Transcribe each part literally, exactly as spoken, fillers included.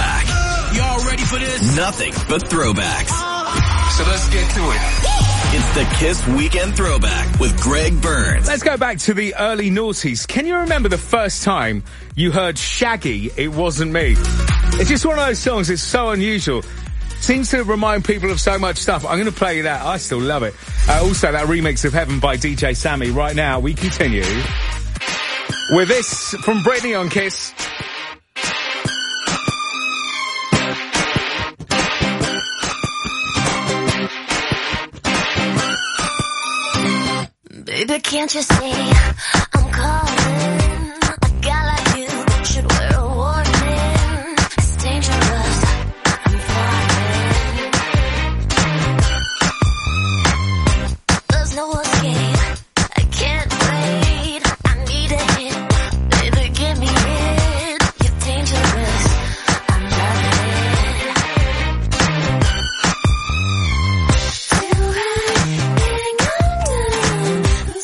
Throwback. Y'all ready for this? Nothing but throwbacks. So let's get to it. It's the Kiss Weekend Throwback with Greg Burns. Let's go back to the early noughties. Can you remember the first time you heard Shaggy, It Wasn't Me? It's just one of those songs, it's so unusual. Seems to remind people of so much stuff. I'm going to play you that. I still love it. Uh, also, that remix of Heaven by D J Sammy. Right now, we continue with this from Britney on Kiss. Baby, can't you see I'm calling? A guy like you should wear a warning. It's dangerous, I'm falling. There's no escape, I can't wait. I need a hit, baby, give me it. You're dangerous, I'm loving it. Till I hang on down.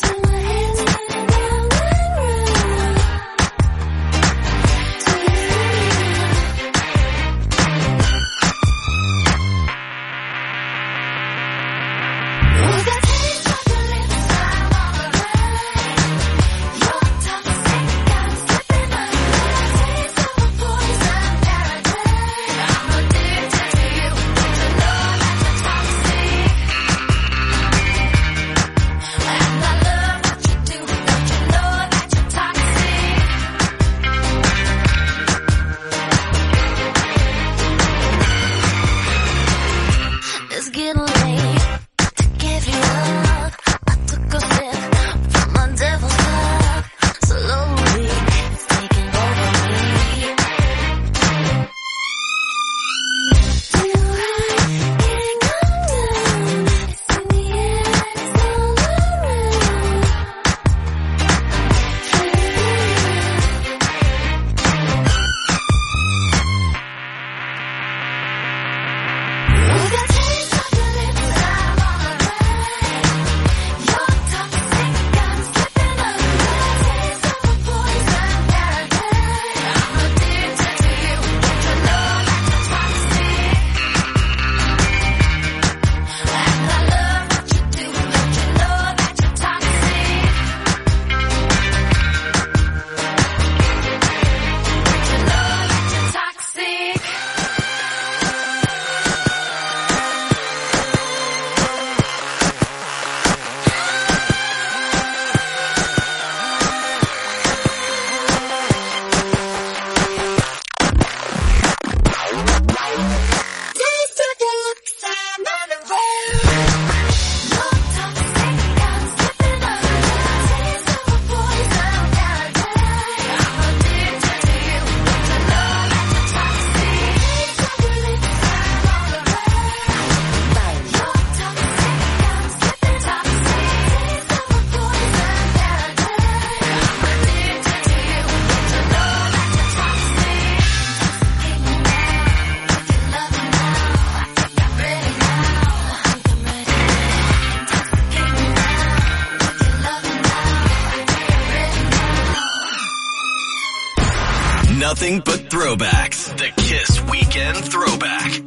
Nothing but throwbacks. The Kiss Weekend Throwback.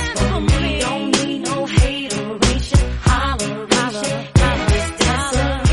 Holler, holler, holler, holler,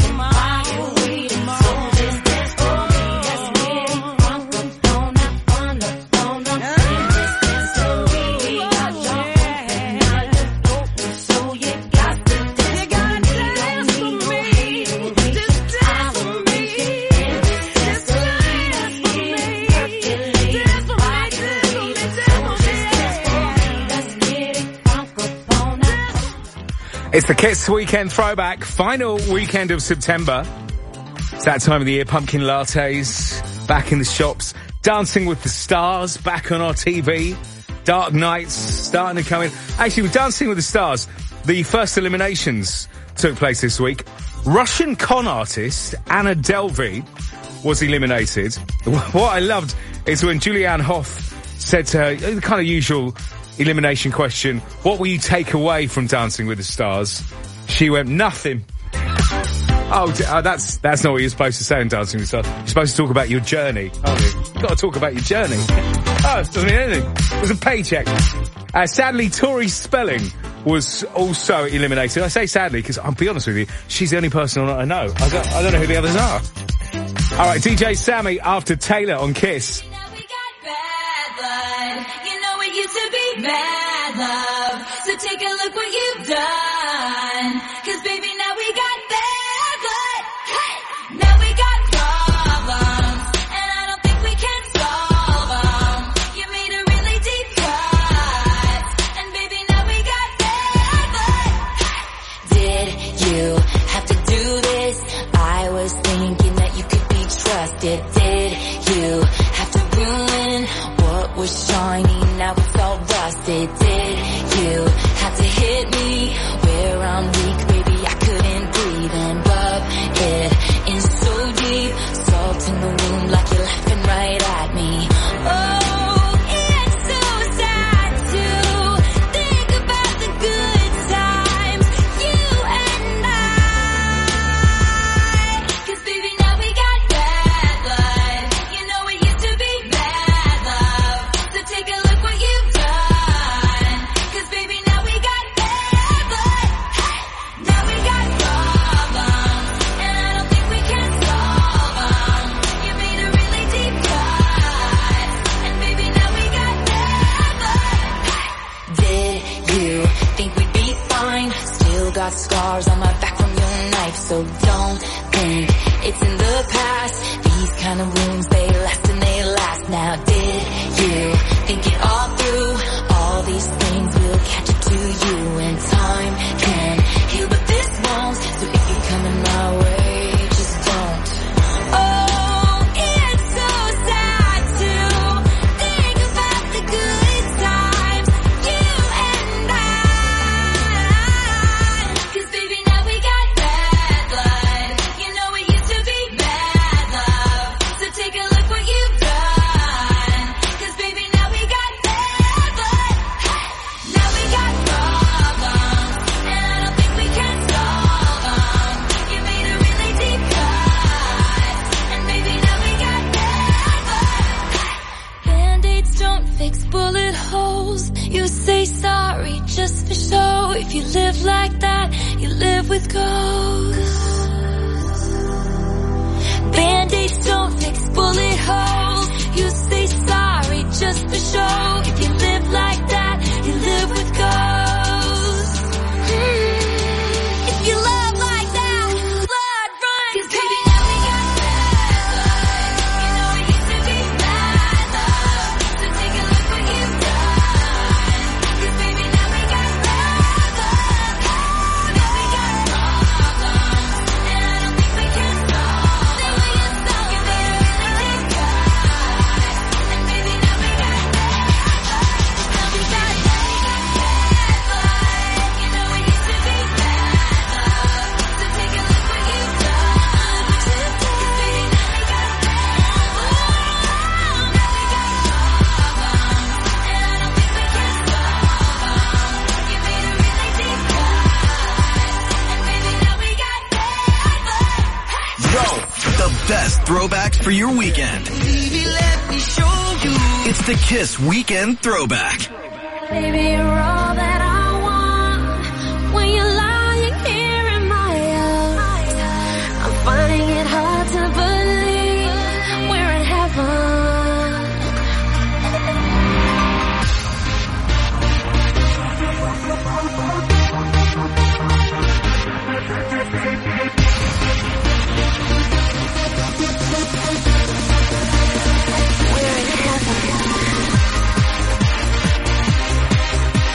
Why you waiting? So just dance for me. Let's get it crunk up on up on up on up. And just dance for me. We got your open mind. So you got to dance. You got to dance for me. Just dance for me. Just dance for me. Dance for me. It's the Kiss Weekend Throwback, final weekend of September. It's that time of the year, pumpkin lattes, back in the shops, Dancing with the Stars, back on our T V, Dark Nights, starting to come in. Actually, with Dancing with the Stars, the first eliminations took place this week. Russian con artist Anna Delvey was eliminated. What I loved is when Julianne Hough said to her, the kind of usual elimination question, what will you take away from Dancing with the Stars? She went, nothing. Oh, d- oh that's that's not what you're supposed to say in Dancing with the Stars. You're supposed to talk about your journey, aren't you? You've got to talk about your journey. Oh, it doesn't mean anything. It was a paycheck. Uh, sadly, Tori Spelling was also eliminated. I say sadly because I'll be honest with you, she's the only person I know. I don't, I don't know who the others are. All right, D J Sammy after Taylor on Kiss. Used to be mad love, so take a look what you've done. Cause baby, now we got bad blood. Hey! Now we got problems, and I don't think we can solve them. You made a really deep cut, and baby, now we got bad blood. Hey! Did you have to do this? I was thinking that you could be trusted. Did you have to ruin what was shiny? Now it's all rusted. Did you have to hit me where I'm weak, baby? I couldn't breathe and rub it in so deep, salt in the wound like you're laughing right at me. Oh, it's so sad to think about the good times, you and I. Cause baby, now we got bad blood. You know it used to be bad love, so take a look what you've done. Cause baby, now we got bad blood. Hey! Now we got problems, and I don't think we can solve them. You made a really deep cut, and baby, now we got bad blood. Hey! Did you think we'd be fine? Still got scars on my back from your knife, so don't think it's in the past. These kind of wounds, they last and they last. Now did you think it all through? All these things will catch up to you, and time can heal, but this won't. So if you're coming my way, just don't. Oh, it's so sad to think about the good times, you and I. just for show. If you live like that, you live with ghosts. Band-aids don't fix bullet holes. You say sorry just for show. If you live like that, you live with ghosts. Mm. If you love like that, blood runs. 'Cause baby, now we got bad blood. You know it used to be bad love. So take a look what you've done. 'Cause baby, now we got bad blood. Now we got problems, and I don't think we can solve them. You made a really big cut, and baby, now we got bad blood. Now we got bad blood. You know it used to be bad love. So take a look what you've done. 'Cause baby, now we got bad blood. Now we got problems, and I don't think we can solve them. You made a really deep cut, and baby, now we got bad blood. Yo, the best throwbacks for your weekend. Baby, let me show you. It's the Kiss Weekend Throwback. Baby, you're all that I want. When you're lying here in my arms, I'm finding it hard to believe we're in heaven. We're in heaven.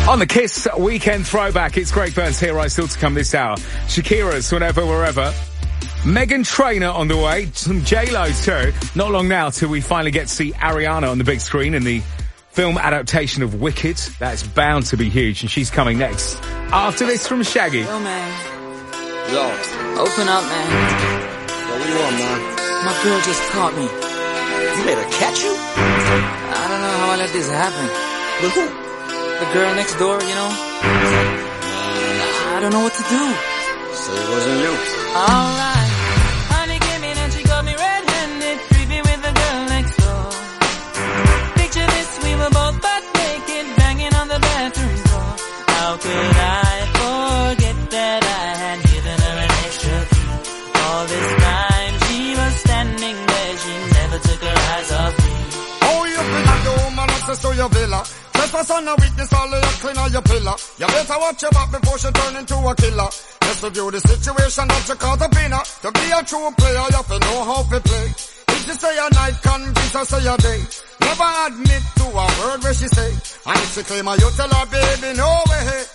On the Kiss Weekend Throwback, it's Greg Burns here, right, still to come this hour. Shakira's Whenever, Wherever. Meghan Trainor on the way. Some J-Lo too. Not long now till we finally get to see Ariana on the big screen in the film adaptation of Wicked. That's bound to be huge, and she's coming next. After this from Shaggy. Yo, man. Yo. Open up, man. Yo, what do you want, man? My girl just caught me. You made her catch you? I don't know how I let this happen. With who? The girl next door, you know? I don't know what to do. So it wasn't you. Alright. Honey came in and she got me red-handed, creepy with the girl next door. Picture this, we were both butt naked, banging on the bathroom door. How could I forget that I had given her an extra key? All this time she was standing there, she never took her eyes off me. Oh, you bring the woman access to your villa. Trespass on a weakness, all of your clean on your pillar. You better watch your back before she turn into a killer. Just review the situation that you caught up in her. To be a true player, you have to know how to play. If she say a night, convince her say a day. Never admit to a word where she say. And if she claim her, you tell her, baby, no way.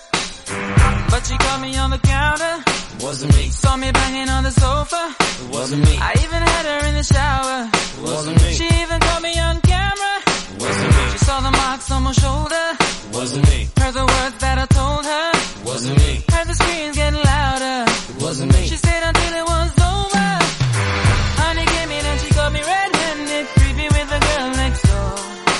But she caught me on the counter. Wasn't me. Saw me banging on the sofa. It wasn't me. I even had her in the shower. It wasn't me. She even caught me on camera. It wasn't me. She saw the marks on my shoulder. It wasn't me. Heard the words that I told her. It wasn't me. Heard the screams getting louder. It wasn't me. She stayed until it was over. Honey came in and she got me red-handed, creepy with the girl next door.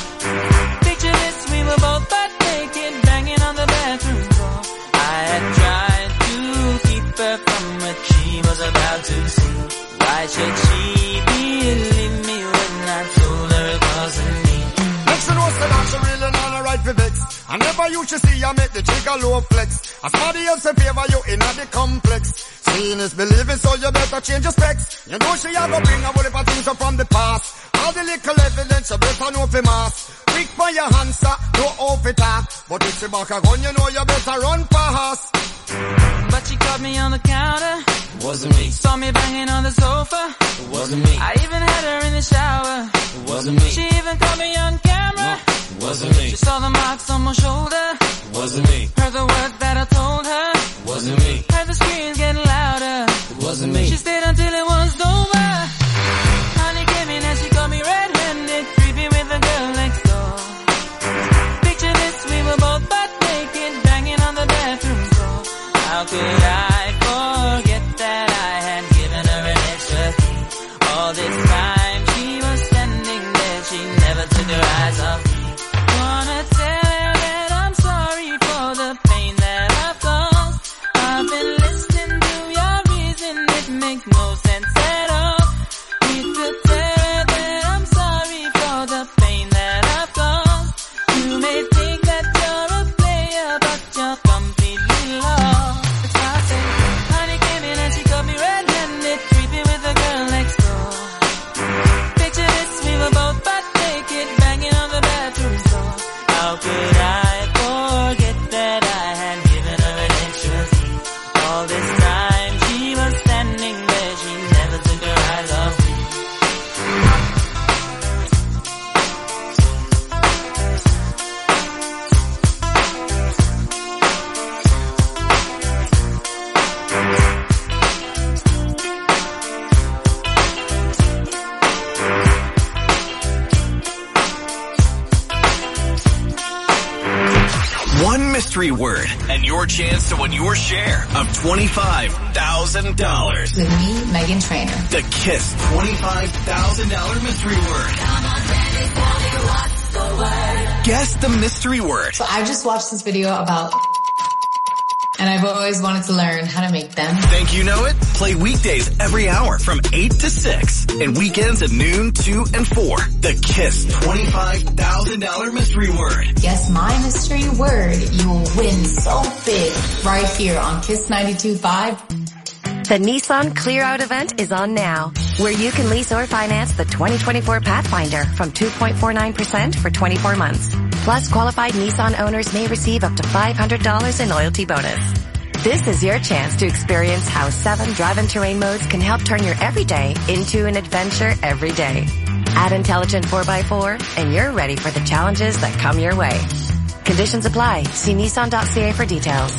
Picture this, we were both butt naked, banging on the bathroom door. I had tried to keep her from what she was about to see. Why should she believe me when I told her it wasn't me? Next to know say that she really not a right for vex. I never used to see you make the trigger low flex. As somebody else in favor you in the complex. Seeing is believing, so you better change your specs. You know she a go bring a whole heap of things up from the past. All the little evidence you better know for mass. Quick for your answer, no off it talk. But if she back a gun, you know you better run fast. But she caught me on the counter. It wasn't me. Saw me banging on the sofa. It wasn't me. I even had her in the shower. It wasn't me. She even caught me on camera. It wasn't me. She saw the marks on my shoulder. It wasn't me. Heard the words that I told her. It wasn't me. Heard the screams getting louder. It wasn't me. She stayed until it was over. Honey came in and she got me red-handed, creepy with the girl next door. Picture this, we were both butt naked, banging on the bathroom door. How could I forget that I had given her an extra key? All this time she was standing there, she never took her eyes off me. Wanna tell her that I'm sorry for the pain that I've caused. I've been listening to your reason, it makes no sense at all. Need to tell her that I'm sorry for the pain that I've caused. You may think that you're a player, but you're completely lost. That's why I say, honey came in and she got me red-handed, creepy with the girl next door. Picture this, we were both butt naked, banging on the bathroom door. How could I forget that I had given her an extra key? All this time she was standing there, she never took her eyes off me. One mystery word and your chance to win your share of twenty-five thousand dollars. With me, Meghan Trainor. The Kiss twenty-five thousand dollars mystery word. Guess the mystery word. So I just watched this video about and I've always wanted to learn how to make them. Think you know it? Play weekdays every hour from eight to six and weekends at noon, two, and four. The Kiss twenty-five thousand dollars mystery word. Guess my mystery word. You will win so big right here on Kiss ninety-two point five. The Nissan Clear Out event is on now, where you can lease or finance the twenty twenty-four Pathfinder from two point four nine percent for twenty-four months. Plus, qualified Nissan owners may receive up to five hundred dollars in loyalty bonus. This is your chance to experience how seven drive and terrain modes can help turn your everyday into an adventure every day. Add intelligent four by four, and you're ready for the challenges that come your way. Conditions apply. See Nissan dot C A for details.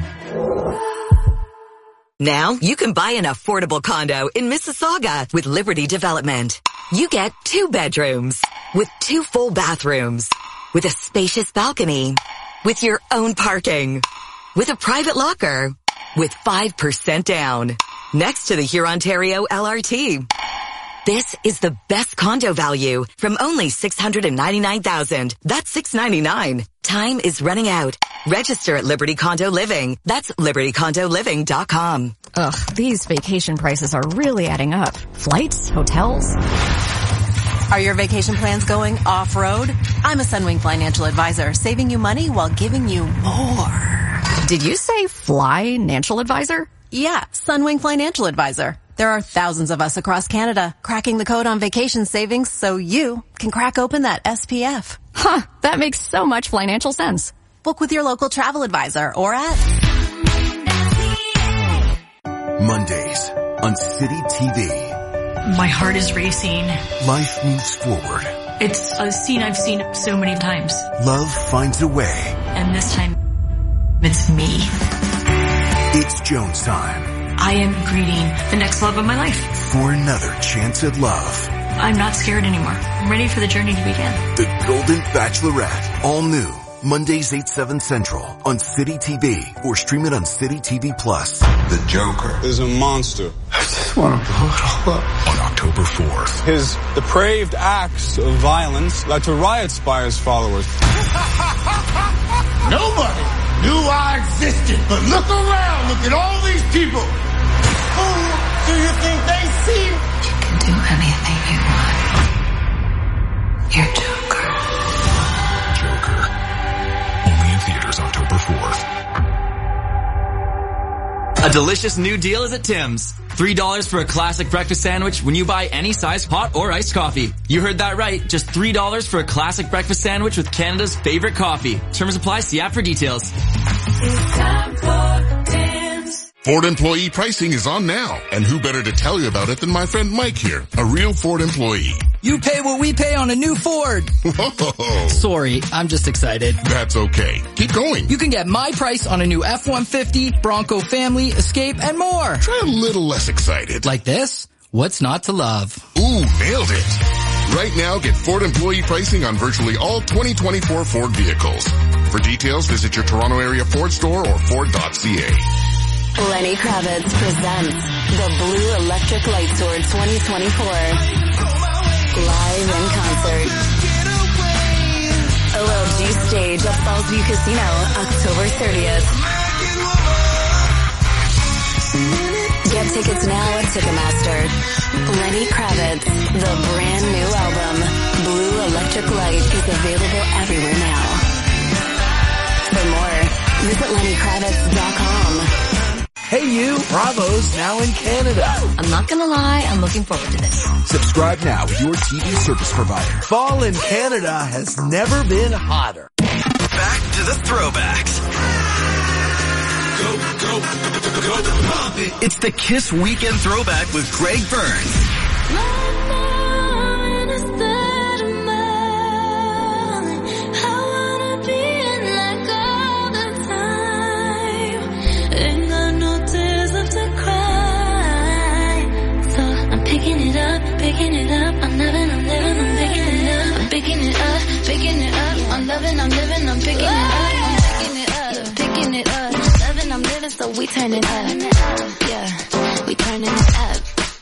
Now you can buy an affordable condo in Mississauga with Liberty Development. You get two bedrooms with two full bathrooms, with a spacious balcony, with your own parking, with a private locker, with five percent down, next to the Hurontario L R T. This is the best condo value from only six hundred ninety-nine thousand dollars. That's six hundred ninety-nine dollars. Time is running out. Register at Liberty Condo Living. That's liberty condo living dot com. Ugh, these vacation prices are really adding up. Flights, hotels. Are your vacation plans going off-road? I'm a Sunwing financial advisor, saving you money while giving you more. Did you say fly-nancial advisor? Yeah, Sunwing Financial Advisor. There are thousands of us across Canada cracking the code on vacation savings so you can crack open that S P F. Huh, that makes so much financial sense. Book with your local travel advisor or at Mondays on City T V. My heart is racing. Life moves forward. It's a scene I've seen so many times. Love finds a way. And this time, it's me. It's Jones time. I am greeting the next love of my life. For another chance at love. I'm not scared anymore. I'm ready for the journey to begin. The Golden Bachelorette. All new. Mondays eight, seven Central on City T V or stream it on City T V Plus. The Joker is a monster. I just want to blow it all up. On October fourth. His depraved acts of violence led to riots by his followers. Nobody knew I existed, but look around, look at all these people. Who do you think they see? You can do anything you want. You're Joker. Joker. Only in theaters October fourth. A delicious new deal is at Tim's. three dollars for a classic breakfast sandwich when you buy any size hot or iced coffee. You heard that right. Just three dollars for a classic breakfast sandwich with Canada's favorite coffee. Terms apply. See app for details. It's time for Tim's. Ford employee pricing is on now. And who better to tell you about it than my friend Mike here, a real Ford employee. You pay what we pay on a new Ford. Whoa. Sorry, I'm just excited. That's okay. Keep going. You can get my price on a new F one fifty, Bronco Family, Escape, and more. Try a little less excited. Like this? What's not to love? Ooh, nailed it. Right now, get Ford employee pricing on virtually all twenty twenty-four Ford vehicles. For details, visit your Toronto area Ford store or Ford dot C A. Lenny Kravitz presents the Blue Electric Light Sword twenty twenty-four. Live in concert. O L G stage at Fallsview Casino, October thirtieth. Get tickets now at Ticketmaster. Lenny Kravitz, the brand new album, Blue Electric Light, is available everywhere now. For more, visit lenny kravitz dot com. Hey you, Bravo's now in Canada. I'm not gonna lie, I'm looking forward to this. Subscribe now with your T V service provider. Fall in Canada has never been hotter. Back to the throwbacks. Go, go, go, go, go, pump it. It's the Kiss Weekend Throwback with Greg Burns. Picking it up, picking it up, I'm loving, I'm living, I'm picking it up, I'm picking it up, picking it up, I'm loving, I'm living, I'm picking it up, I'm picking it up, picking it up, loving, I'm living, so we turn it up, yeah, we turning it up.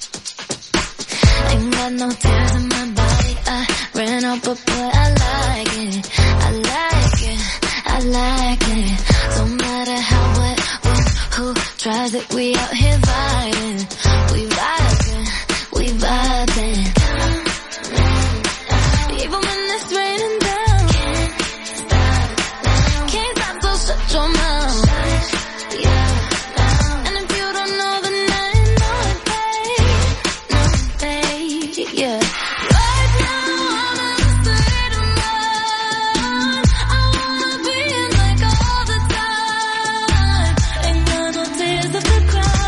Ain't got no tears in my body, I ran out, but boy, I like it, I like it, I like it, don't matter how, what, when, who tries it, we out here vibing, we vibing. We vibing. Even when it's raining down, can't stop, can't stop, so shut your mouth. Yeah. And if you don't know, then I know it, babe. No, babe, yeah. Right now, I'm in a state of mind. I wanna be in like all the time. Ain't got no tears left to cry.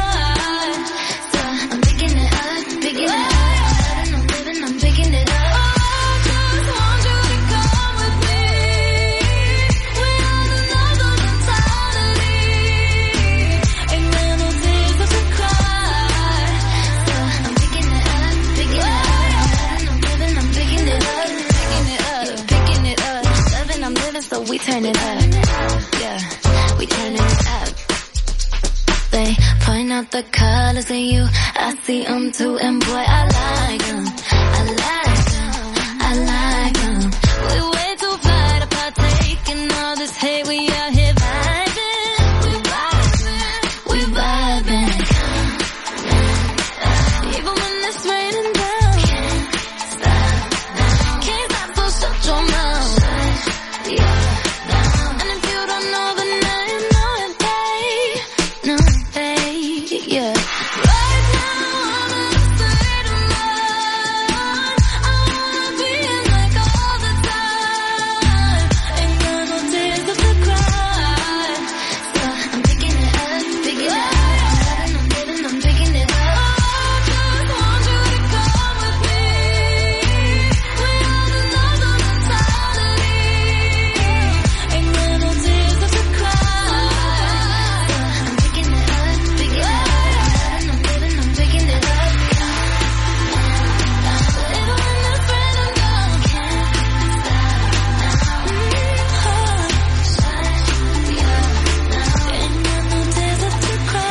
living, so we turn it up. Yeah, we turn it up. They point out the colors in you, I see them too, and boy, I like them. I like them, I like them. We way too fly to partake in all this hate, we out here vibing. We vibing, we vibing. Even when it's raining down, can't stop, can't stop, so shut your mouth. Yeah. And if you don't know, then now you know it, babe. No, babe, yeah. Right now, I'm in a state of mind. I wanna be in like all the time. Ain't got no tears left to cry. So I'm picking it up, picking it up. I'm living, I'm picking it up. I just want you to come with me. We all belong on the totality. Ain't got no tears left to cry. So I'm picking it up, picking it up. I'm living, I'm picking it up. Even when it's raining down, can't stop. Ain't got no tears left to cry.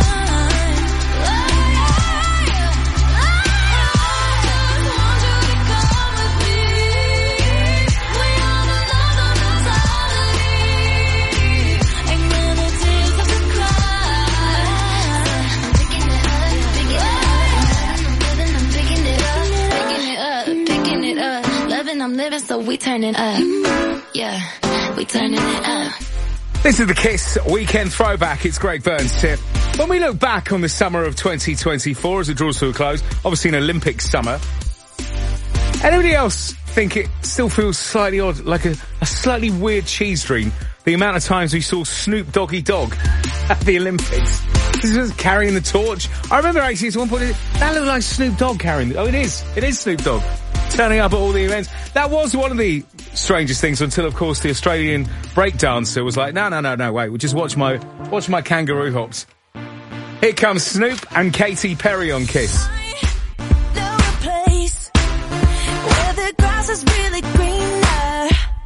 I'm living, so we turning up. Yeah, we turning it up. This is the Kiss Weekend Throwback. It's Greg Burns' tip. When we look back on the summer of twenty twenty-four as it draws to a close, obviously an Olympic summer, anybody else think it still feels slightly odd, like a, a slightly weird cheese dream, the amount of times we saw Snoop Doggy Dogg at the Olympics? This was carrying the torch. I remember actually at one point, that looked like Snoop Dogg carrying the... Oh, it is. It is Snoop Dogg. Turning up at all the events. That was one of the strangest things until, of course, the Australian breakdancer was like, no, no, no, no, wait, we'll just watch my, watch my kangaroo hops. Here comes Snoop and Katy Perry on Kiss. Know a place where the grass is really greener,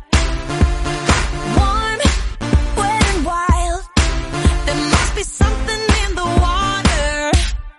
warm, wet and wild. There must be something in the water.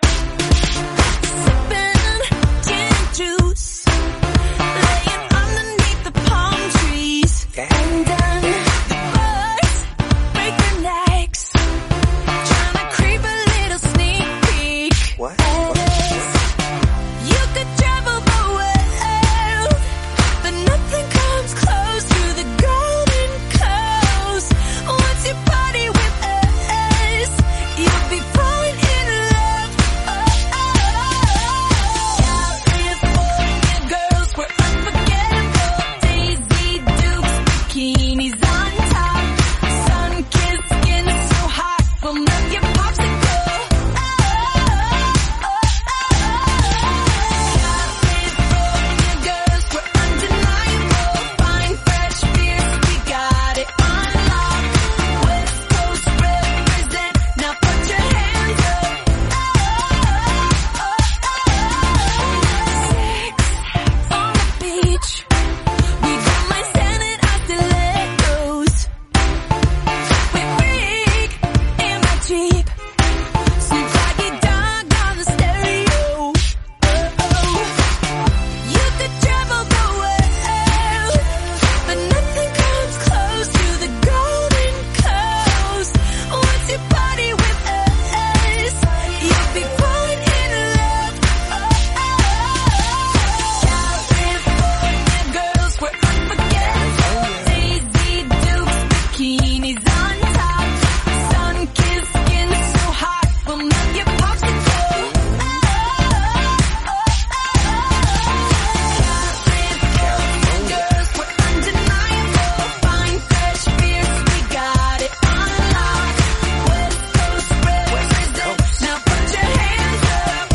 Sipping gin juice, laying underneath the palm trees. And then the birds break their necks, trying to creep a little sneak peek. What? You could travel the world, but nothing comes close to the Golden Coast. Once you party with us, you'll be falling in love. Oh, oh. California girls were unforgettable. Daisy Dukes, bikinis on top, sun-kissed skin so hot, we'll melt your popsicle. Oh, oh, California girls were undeniable. Fine, fresh beers, we got it on lock. West Coast represent, now put your hands up. Sex on the beach, we got my sanity stilettos. We rig in my Jeep, some doggy dog on the stereo. Oh, you could travel the world, but nothing comes close to the Golden Coast. Once you party with us, you'll be falling in love. California girls were unforgettable. Daisy Dukes, bikinis on top, sun-kissed skin so hot, we'll melt your popsicle. California girls were undeniable. Fine, fresh beers, we got it on lock. West Coast represent, now put your hands up.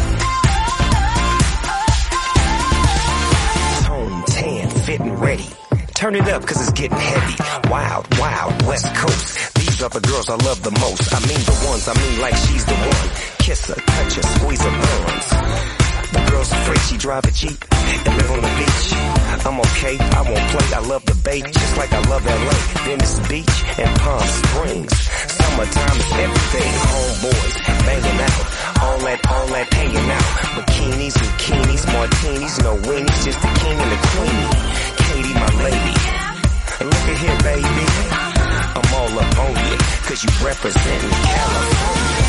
Tone tan, fit and ready. Turn it up cause it's getting heavy. Wild, wild, West Coast. These are the girls I love the most. I mean the ones, I mean like she's the one. Kiss her, touch her, squeeze her buns. The girl's afraid she drive a Jeep and live on the beach. I'm okay, I won't play, I love the bay, just like I love L A. Venice Beach and Palm Springs. Summertime is everything, homeboys banging out. All that, all that hanging out. Bikinis, bikinis, martinis, no weenies, just the king and the queen. Katie, my lady. Look at here, baby. I'm all up on you, cause you representing California.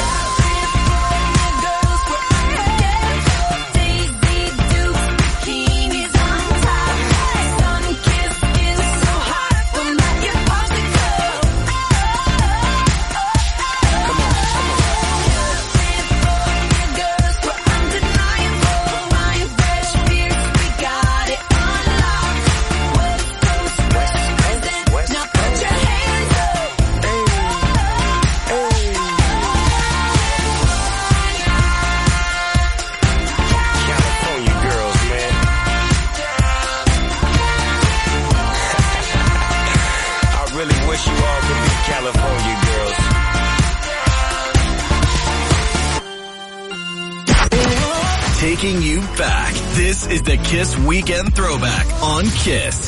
Taking you back. This is the Kiss Weekend Throwback on Kiss.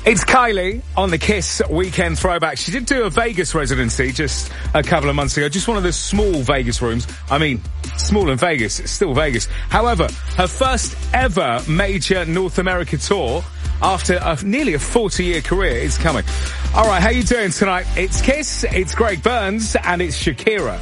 It's Kylie on the Kiss Weekend Throwback. She did do a Vegas residency just a couple of months ago, just one of the small Vegas rooms. I mean, small in Vegas, it's still Vegas. However, her first ever major North America tour after a, nearly a forty-year career is coming. All right, how you doing tonight? It's Kiss, it's Greg Burns, and it's Shakira.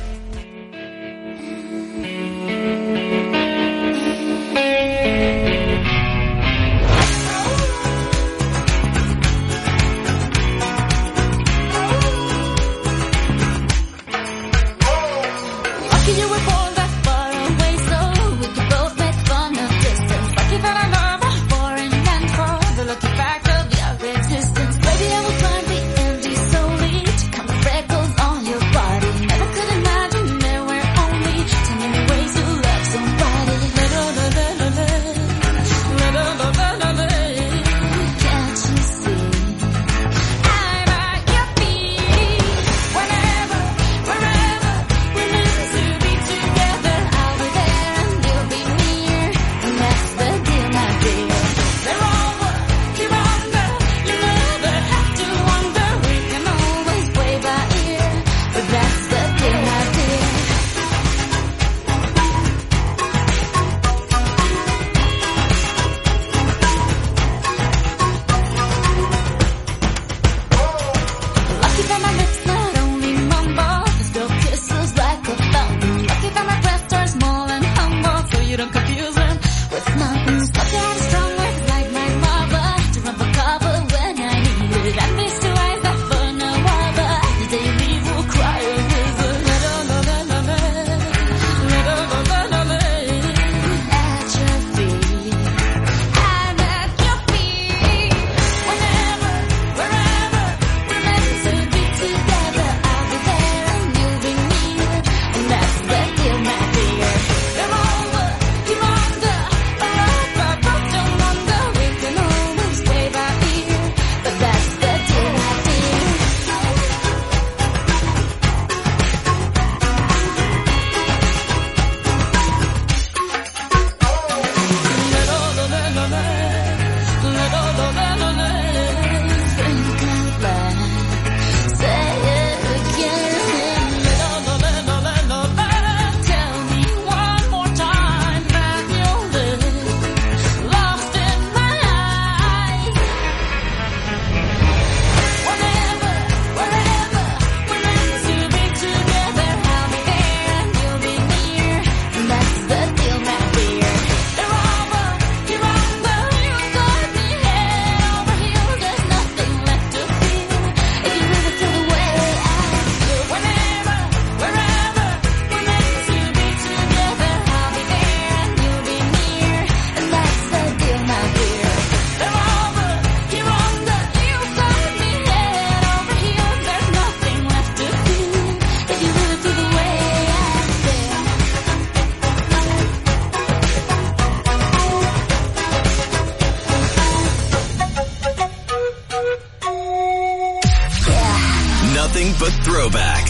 But throwbacks.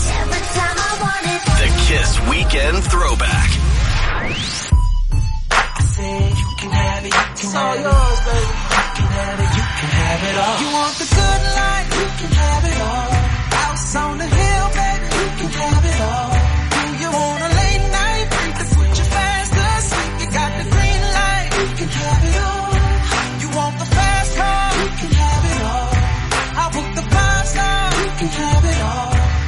The Kiss Weekend Throwback. I said you can have it, you can have it. Yours, baby. You can have it, you can have it all. You want the good life, you can have it all. House on the hill, baby, you can have it all. Do you want a late night? Let's switch you fast asleep. You got the green light, you can have it all. You want the fast car, you can have it all. I'll book the five star, you can have it all.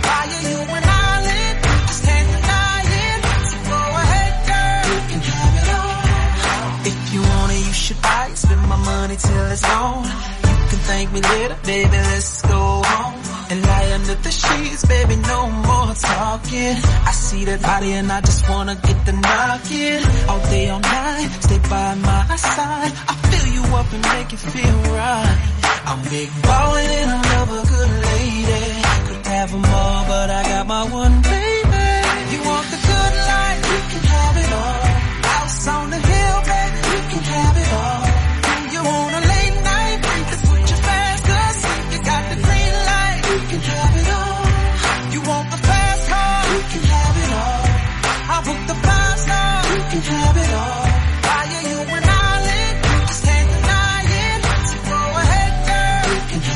Spend my money till it's gone. You can thank me later, baby, let's go home. And lie under the sheets, baby, no more talking. I see that body and I just wanna get the knocking. All day, all night, stay by my side. I fill you up and make you feel right. I'm big ballin' and I love a good lady. Could have them all, but I got my one baby. You want the good life, you can have it all. House on the hill, baby, you can have it all. You want a late night, let's switch you fast asleep. You got the green light, you can have it all. You want the fast car, you can have it all. I'll book the five star, you can have it all. Why are you an island? You just can't deny it. So go ahead, girl, you can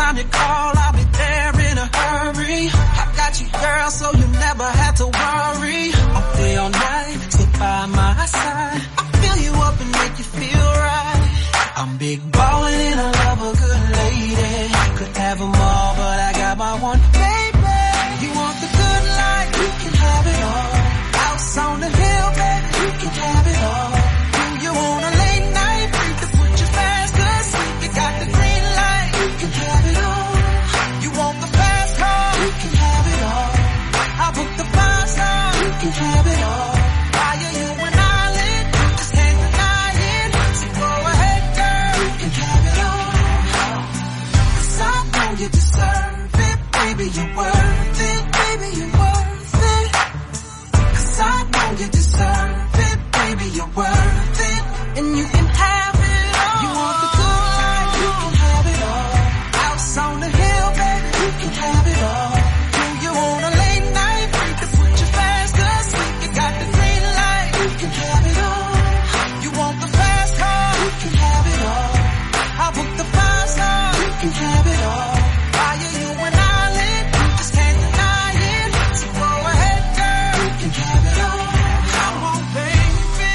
Anytime you call, I'll be there in a hurry. I got you, girl, so you never have to worry. All day, all night, sit by my side. I'll fill you up and make you feel right. I'm big ballin' and I love a good lady. Could have them all, but I got my one, baby. You want the good life, you can have it all. House on the hill, baby, you can have it all. Do you want a late night freak to put you fast asleep? You got the green light, you can have it all. You want the fast car, you can have it all. I'll book the five star, you can have it all. Why are you an island? You just can't deny it. So go ahead, girl, you can have it all. 'Cause I know you deserve it, baby, you're worth it, baby, you're worth it. 'Cause I know you deserve it, baby, you're worth it, and you can have it all. You want the good life, you can have it all. House on the hill, baby, you can have it all. Do you want a late night freak to put you fast asleep? You got the green light, you can have it all. You want the fast car, you can have it all. I'll book the five star, you can have it all. Why are you an island? You just can't deny it. So go ahead, girl, you can have it all. Come on, baby.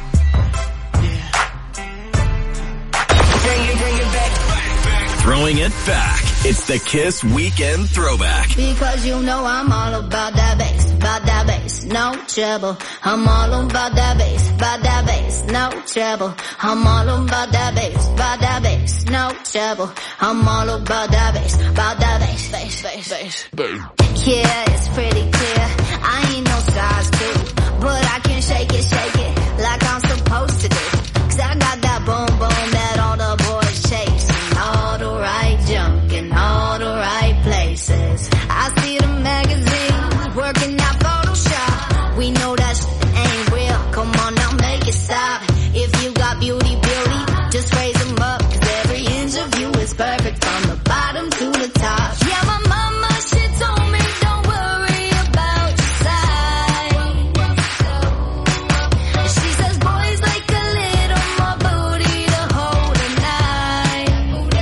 Bring it, bring it back. Throwing it back. It's the Kiss Weekend Throwback. Because you know I'm all about that bass, about that bass, no trouble. I'm all about that bass, about that bass, no trouble. I'm all about that bass, about that bass, no trouble. I'm all about that bass, about that bass, bass, bass, bass. Yeah, it's pretty clear. I ain't no size two, but I can shake it, shake it like I'm supposed to do. 'Cause I got that boom boom that all the boys chase. All the right junk in all the right places. I see the magazines working out Photoshop. We know that shit ain't real. Come on now, make it stop. If you got beauty, beauty, just raise them up. 'Cause every inch of you is perfect from the bottom to the top. Yeah, my mama, she told me don't worry about your size. She says boys like a little more booty to hold at night.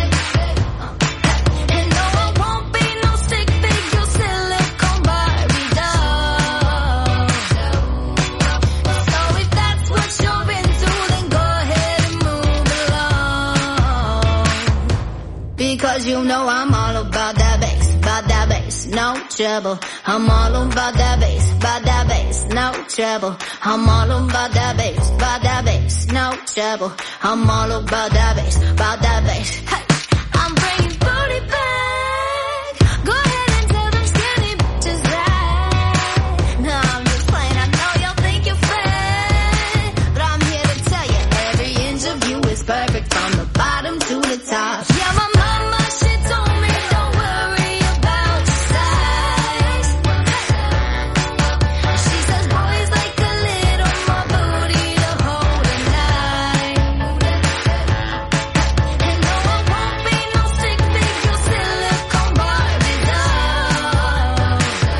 And no, I won't be no stick figure silicone Barbie doll. So if that's what you're into, then go ahead and move along. Because you know I'm all about that bass, about that bass, no trouble. I'm all about that bass, about that bass, no trouble. I'm all about that bass, about that bass, no trouble. I'm all about that bass, about that bass. Hey, I'm bringing booty back. Go ahead and tell them skinny bitches that. No, I'm just playing. I know y'all think you're fat, but I'm here to tell you every inch of you is perfect from the bottom to the top. Yeah, my mama, she told me don't worry about your size. She says boys like a little more booty to hold at night. And no, I won't be no stick figure silicone Barbie doll.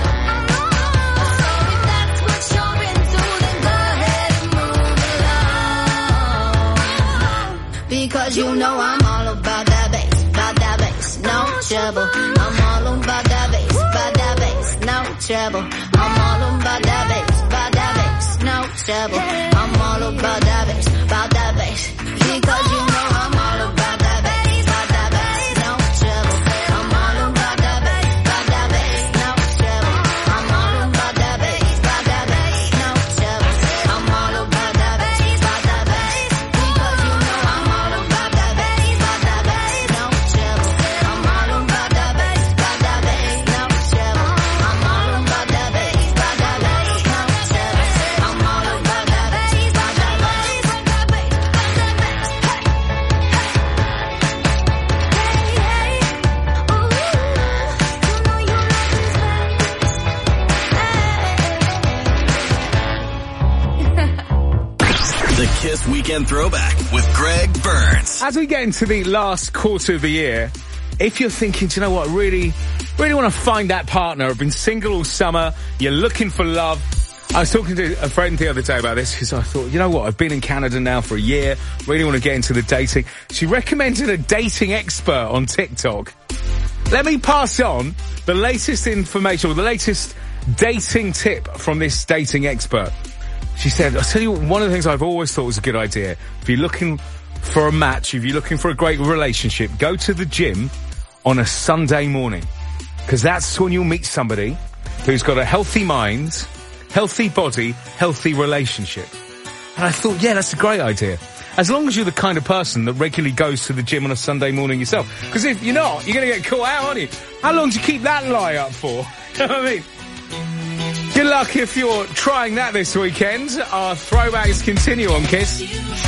So if that's what you're into, then go ahead and move along. Because you know I'm all about that bass, about that bass, no trouble. I'm all about that bass, about that bass, no trouble. I'm all about that bass, about that bass, no trouble. I'm all about that bass, about that bass. Because you know I'm all about that bass, about that bass, no trouble. I'm all about that bass, about that bass, no trouble. I'm all about that bass, about that bass, no trouble. I'm all about that bass, about that bass. Because you know I'm all about that bass, about that bass, no trouble. I'm all about that bass, about that bass, no trouble. I'm all about that bass, about that bass, no trouble. I'm all about that bass, about that bass, about that bass, about that bass. The Kiss Weekend Throwback with Greg Burns. As we get into the last quarter of the year, if you're thinking, do you know what, really, really want to find that partner, I've been single all summer, you're looking for love. I was talking to a friend the other day about this because I thought, you know what, I've been in Canada now for a year, really want to get into the dating. She recommended a dating expert on TikTok. Let me pass on the latest information, or the latest dating tip from this dating expert. She said, I'll tell you, one of the things I've always thought was a good idea. If you're looking for a match, if you're looking for a great relationship, go to the gym on a Sunday morning. Because that's when you'll meet somebody who's got a healthy mind, healthy body, healthy relationship. And I thought, yeah, that's a great idea. As long as you're the kind of person that regularly goes to the gym on a Sunday morning yourself. Because if you're not, you're going to get caught out, aren't you? How long do you keep that lie up for? You know what I mean? Good luck if you're trying that this weekend. Our throwbacks continue on Kiss.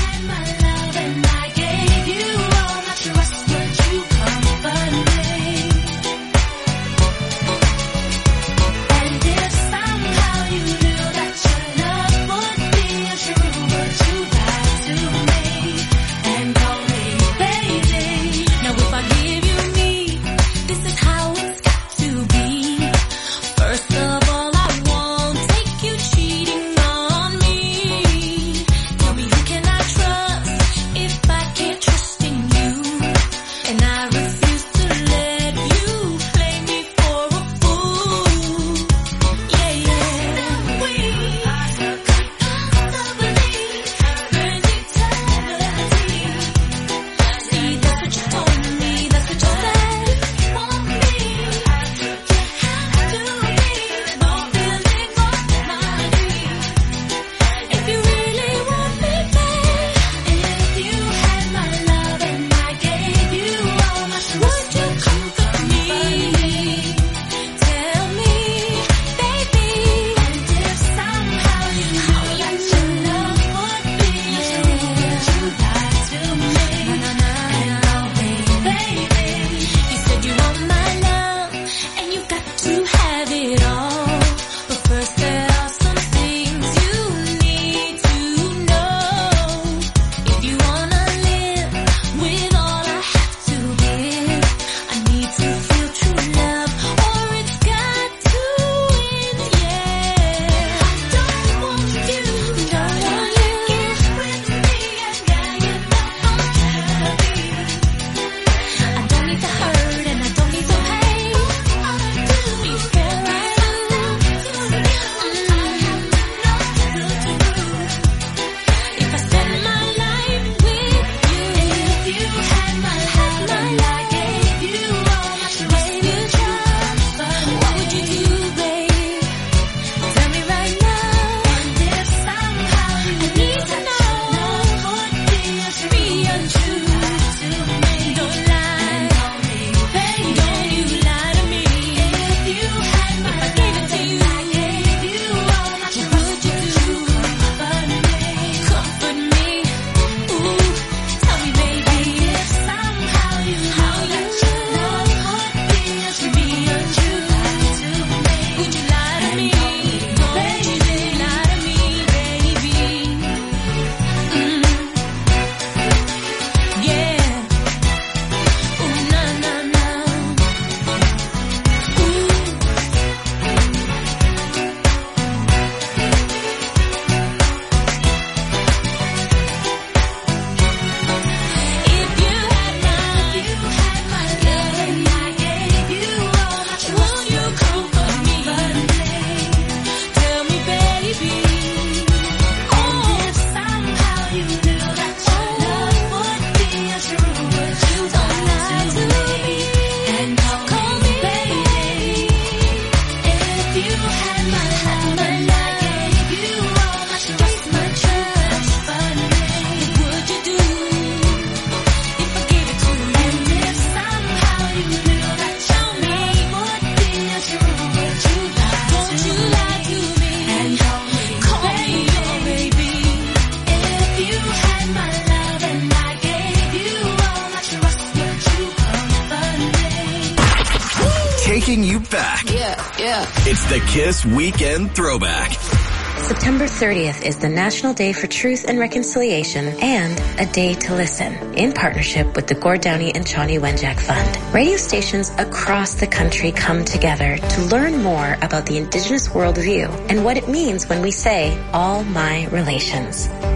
Taking you back. Yeah, yeah. It's the Kiss Weekend Throwback. September thirtieth is the National Day for Truth and Reconciliation and A Day to Listen, in partnership with the Gord Downie and Shawnee Wenjack Fund. Radio stations across the country come together to learn more about the Indigenous worldview and what it means when we say all my relations.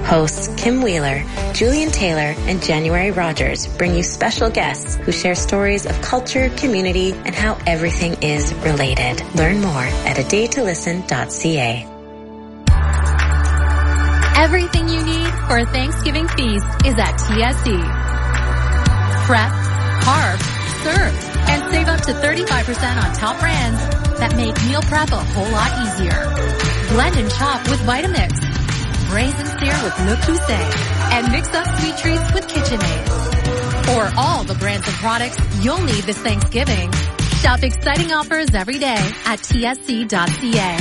Hosts Kim Wheeler, Julian Taylor, and January Rogers bring you special guests who share stories of culture, community, and how everything is related. Learn more at a day to listen dot c a. Everything you need for a Thanksgiving feast is at T S E. Prep, carve, serve, and save up to thirty-five percent on top brands that make meal prep a whole lot easier. Blend and chop with Vitamix. Braise and sear with Le Creuset. And mix up sweet treats with KitchenAid. For all the brands and products you'll need this Thanksgiving, shop exciting offers every day at T S C dot c a.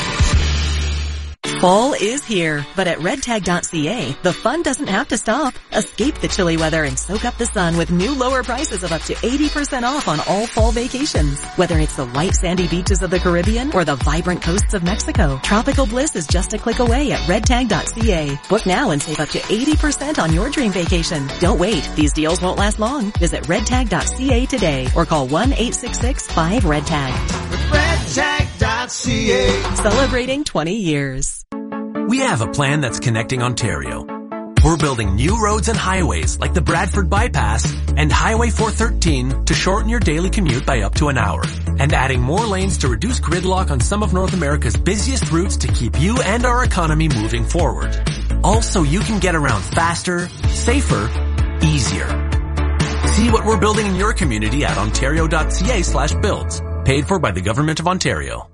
Fall is here, but at red tag dot c a, the fun doesn't have to stop. Escape the chilly weather and soak up the sun with new lower prices of up to eighty percent off on all fall vacations. Whether it's the white sandy beaches of the Caribbean or the vibrant coasts of Mexico, tropical bliss is just a click away at red tag dot c a. Book now and save up to eighty percent on your dream vacation. Don't wait. These deals won't last long. Visit red tag dot c a today or call one eight six six five red tag. red tag dot c a. Celebrating twenty years. We have a plan that's connecting Ontario. We're building new roads and highways like the Bradford Bypass and Highway four thirteen to shorten your daily commute by up to an hour. And adding more lanes to reduce gridlock on some of North America's busiest routes to keep you and our economy moving forward. Also, you can get around faster, safer, easier. See what we're building in your community at ontario dot c a slash builds. Paid for by the Government of Ontario.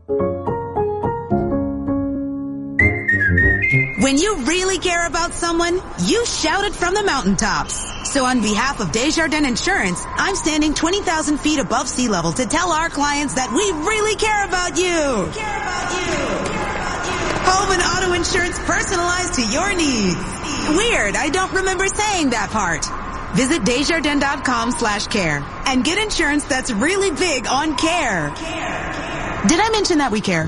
When you really care about someone, you shout it from the mountaintops. So on behalf of Desjardins Insurance, I'm standing twenty thousand feet above sea level to tell our clients that we really care about you. Care about you. Home and auto insurance personalized to your needs. Weird, I don't remember saying that part. Visit desjardins dot com slash care and get insurance that's really big on care. Did I mention that we care?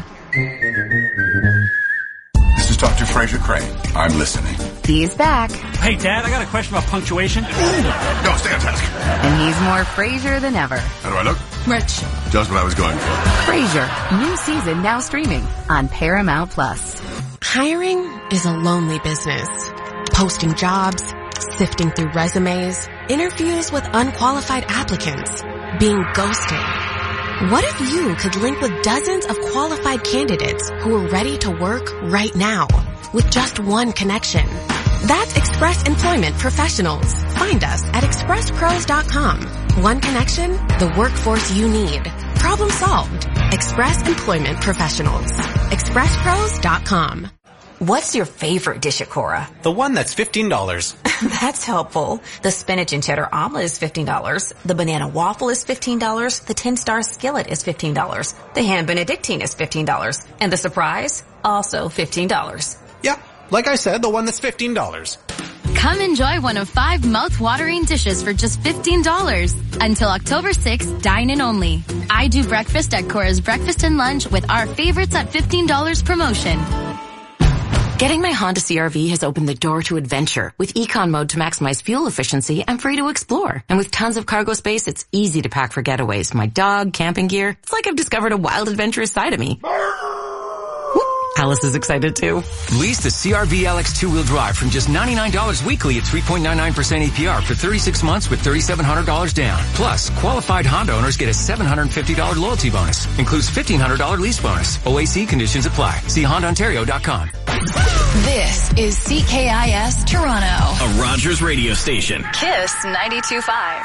This is Doctor Fraser Crane. I'm listening. He's back. Hey, Dad, I got a question about punctuation. No, stay on task. And he's more Frasier than ever. How do I look? Rich. Just what I was going for. Frasier, new season now streaming on Paramount Plus. Hiring is a lonely business. Posting jobs, sifting through resumes, interviews with unqualified applicants, being ghosted. What if you could link with dozens of qualified candidates who are ready to work right now with just one connection? That's Express Employment Professionals. Find us at express pros dot com. One connection, the workforce you need. Problem solved. Express Employment Professionals. express pros dot com. What's your favorite dish at Cora? The one that's fifteen dollars. That's helpful. The spinach and cheddar omelet is fifteen dollars. The banana waffle is fifteen dollars. The ten-star skillet is fifteen dollars. The ham benedictine is fifteen dollars. And the surprise? Also fifteen dollars. Yeah, like I said, the one that's fifteen dollars. Come enjoy one of five mouth-watering dishes for just fifteen dollars. Until October sixth, dine in only. I do breakfast at Cora's Breakfast and Lunch with our favorites at fifteen dollars promotion. Getting my Honda C R V has opened the door to adventure. With Econ Mode to maximize fuel efficiency, I'm free to explore. And with tons of cargo space, it's easy to pack for getaways. My dog, camping gear. It's like I've discovered a wild, adventurous side of me. Alice is excited too. Lease the C R V L X two-wheel drive from just ninety-nine dollars weekly at three point nine nine percent A P R for thirty-six months with three thousand seven hundred dollars down. Plus, qualified Honda owners get a seven hundred fifty dollars loyalty bonus. Includes fifteen hundred dollars lease bonus. O A C conditions apply. See honda ontario dot com. This is C K I S Toronto. A Rogers radio station. Kiss ninety-two point five.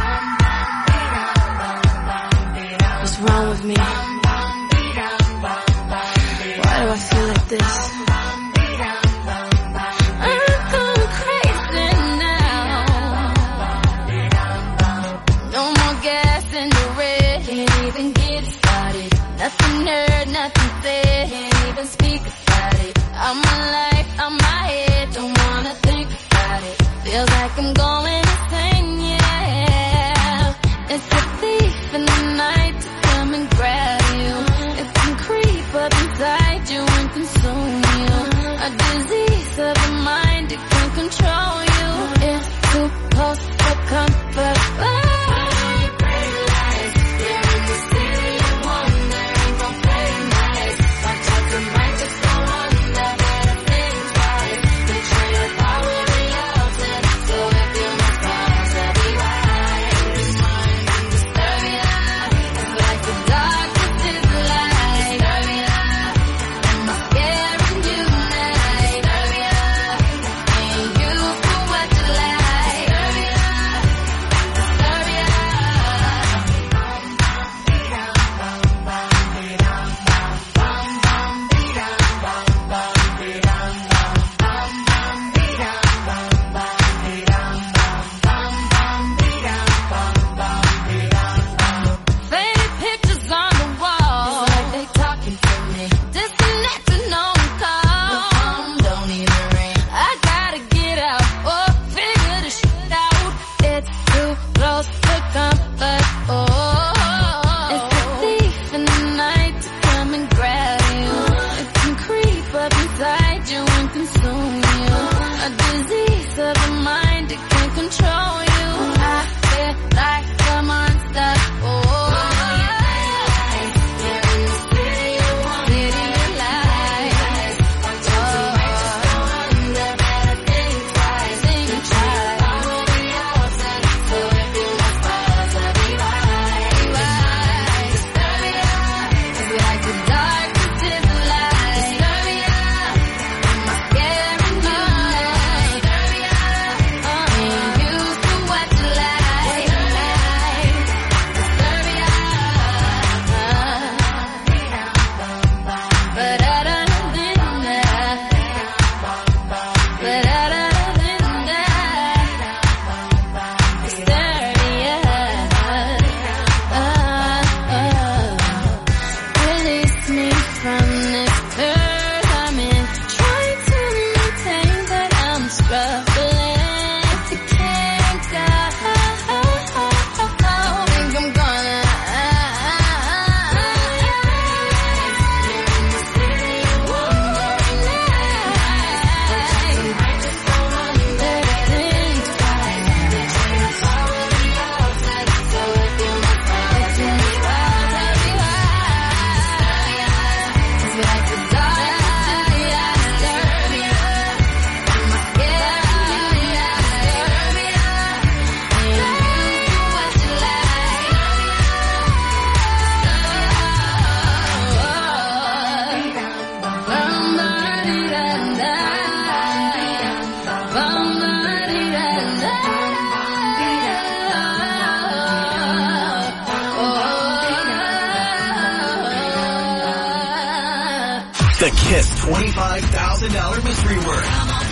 What's wrong with me? Why do I feel like this? I'm going crazy now. No more gas in the red. Can't even get started. Nothing heard, nothing said. Can't even speak about it. I'm my life, I'm my head. Don't wanna think about it. Feels like I'm going insane, yeah. It's a thief in the night to come and grab you. It can creep up inside you and consume you. A disease of the mind, it can control you. It's supposed to comfort, but The Kiss twenty-five thousand dollars mystery word.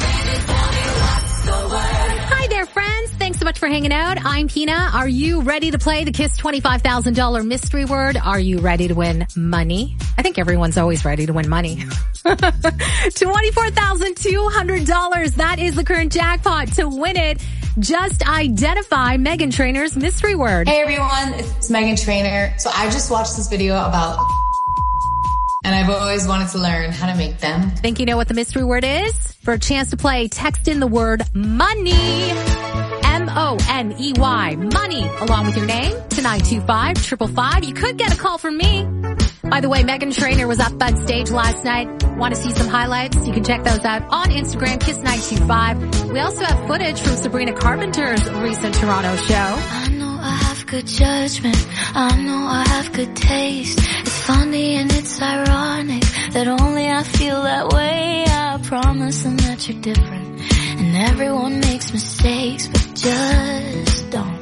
Hi there, friends. Thanks so much for hanging out. I'm Pina. Are you ready to play the Kiss twenty-five thousand dollars mystery word? Are you ready to win money? I think everyone's always ready to win money. twenty-four thousand two hundred dollars. That is the current jackpot. To win it, just identify Meghan Trainor's mystery word. Hey everyone, it's Meghan Trainor. So I just watched this video about and I've always wanted to learn how to make them. Think you know what the mystery word is? For a chance to play, text in the word money. M O N E Y. Money. Along with your name to nine two five, five five five. You could get a call from me. By the way, Meghan Trainor was up on stage last night. Want to see some highlights? You can check those out on Instagram, Kiss nine two five. We also have footage from Sabrina Carpenter's recent Toronto show. I know I have good judgment. I know I have good taste. It's funny and it's ironic that only I feel that way. I promise them that you're different. And everyone makes mistakes, but just don't.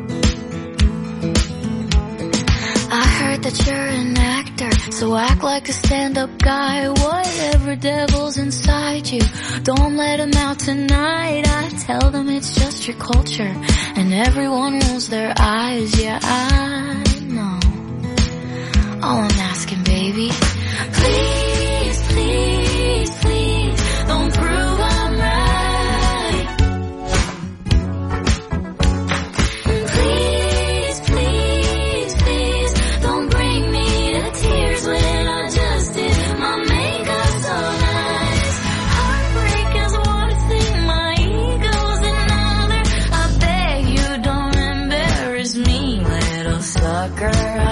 I heard that you're an actor, so act like a stand-up guy. Whatever devil's inside you, don't let him out tonight. I tell them it's just your culture, and everyone rolls their eyes. Yeah, I know. All I'm asking, baby, please, please, please, don't prove I'm right. Please, please, please, don't bring me to tears when I just did my makeup so nice. Heartbreak is one thing, my ego's another. I beg you don't embarrass me, little sucker.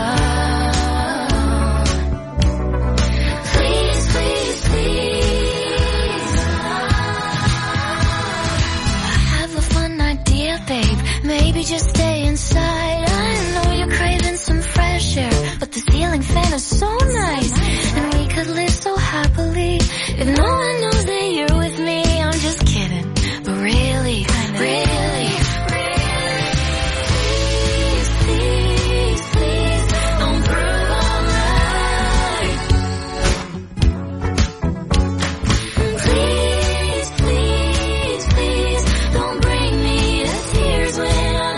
Maybe just stay inside. I know you're craving some fresh air, but the ceiling fan is so nice, and we could live so happily if no one knows that you're with me. I'm just kidding, but really, really, please, please, please, don't prove I'm right. Please, please, please, don't bring me to tears when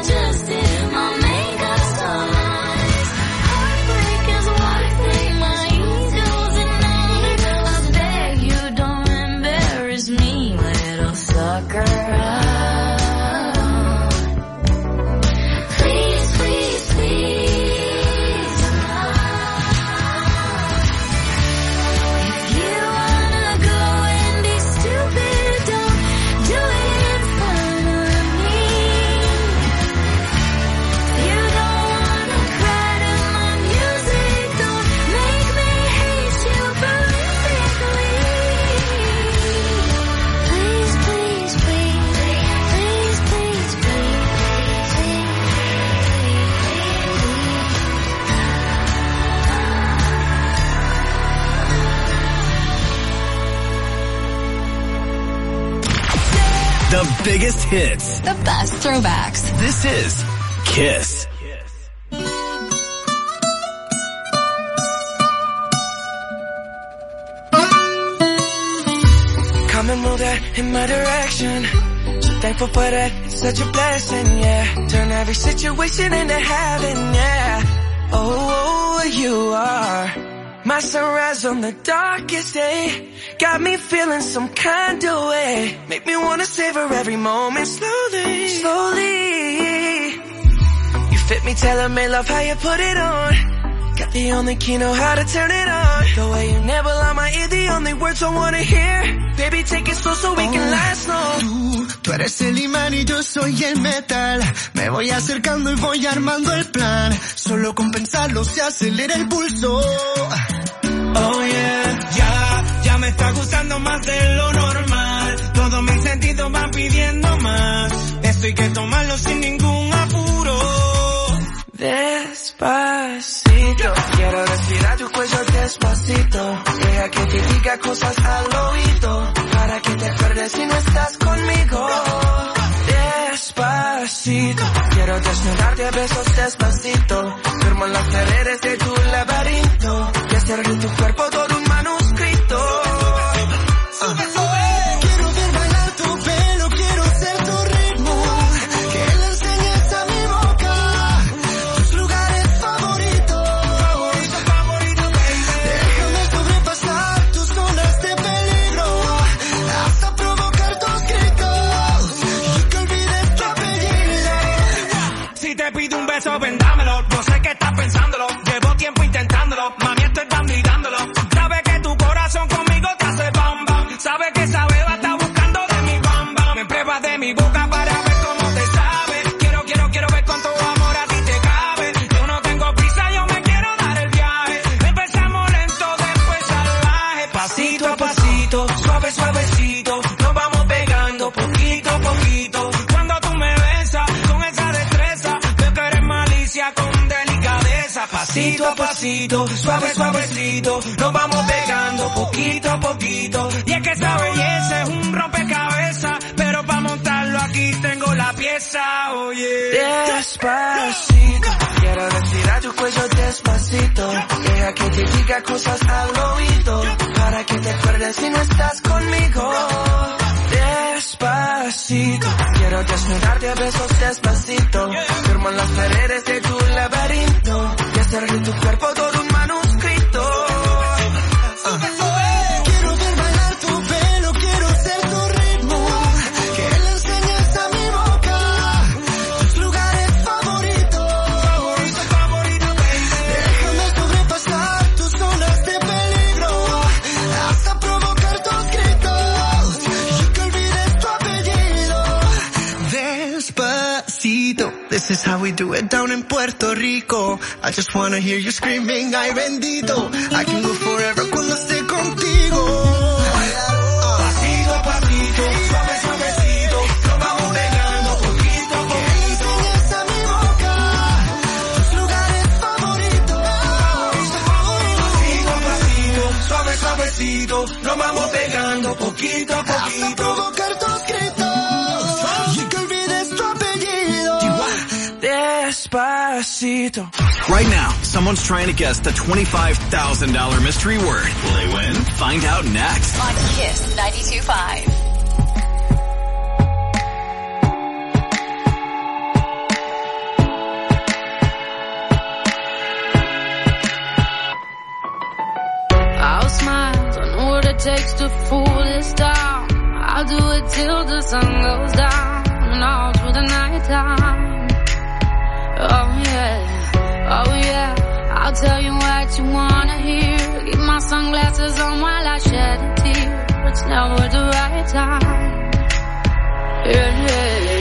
the biggest hits. The best throwbacks. This is Kiss. Come and move that in my direction. So thankful for that, it's such a blessing, yeah. Turn every situation into heaven, yeah. Oh, you are my sunrise on the darkest day. Got me feeling some kind of way. Make me wanna savor every moment slowly, slowly. You fit me, tailor-made, love how you put it on. Got the only key, know how to turn it on. The way you never lie my ear, the only words I wanna hear. Baby, take it slow so we can last long. Tú, tú eres el imán y yo soy el metal. Me voy acercando y voy armando el plan. Solo con pensarlo se acelera el pulso. Oh yeah, ya, ya me está gustando más de lo normal. Todos mis sentidos van pidiendo más. Esto hay que tomarlo sin ningún apuro. Despacito, quiero respirar tu cuello despacito. Deja que te diga cosas al oído, para que te acuerdes si no estás conmigo. Despacito, quiero desnudarte a besos despacito. Firmo en las paredes de tu laberinto y hacer de tu cuerpo todo un manuscrito. eso vendámelo. No sé qué estás pensándolo, llevo tiempo intentándolo. Mami, estoy dando y dándolo. Sabe que tu corazón conmigo te hace bam bam. Sabe que esa beba está buscando de mi bam bam. Me pruebas de mi boca para ver cómo te sabe. Quiero, quiero, quiero ver cuánto amor a ti te cabe. Yo no tengo prisa, yo me quiero dar el viaje. Empezamos lento, después salvaje. Pasito a pasito, suave, suavecito. Nos vamos pegando poquito a poquito. Cuando tú me besas con esa destreza, veo que eres malicia con delicadeza. Pasito a pasito, suave, suavecito. Nos vamos pegando poquito a poquito. Y es que esa belleza es un rompecabezas, pero para montarlo aquí tengo la pieza, oye. Despacito, quiero respirar tu cuello despacito. Deja que te diga cosas al oído, para que te acuerdes si no estás conmigo. Despacito, quiero desnudarte a besos despacito. Firmo en las paredes de tu laberinto y hacer de tu cuerpo todo un manuscrito. Uh. Quiero ver bailar tu pelo, quiero ser tu ritmo. Que le enseñes a mi boca tus lugares favoritos. Déjame sobrepasar tus zonas de peligro, hasta provocar tus gritos y que olvides tu apellido. Despacito, this is how we do it down in Puerto Rico. I just wanna hear you screaming, ay bendito. I can go forever cuando esté contigo. Pasito a pasito, suave, suavecito. Nos vamos pegando poquito a poquito. Enseñas a mi boca tus lugares favoritos. Pasito a pasito, suave, suavecito. Nos vamos pegando poquito a Hasta poquito. provocar tus gritos y que olvides tu apellido. Despacito. Right now, someone's trying to guess the twenty-five thousand dollars mystery word. Will they win? Find out next. On Kiss ninety-two point five. I'll smile, don't know what it takes to fool this town. I'll do it till the sun goes down and all through the night time. Oh yeah, oh yeah, I'll tell you what you wanna hear. Keep my sunglasses on while I shed a tear. It's never the right time. Yeah, yeah.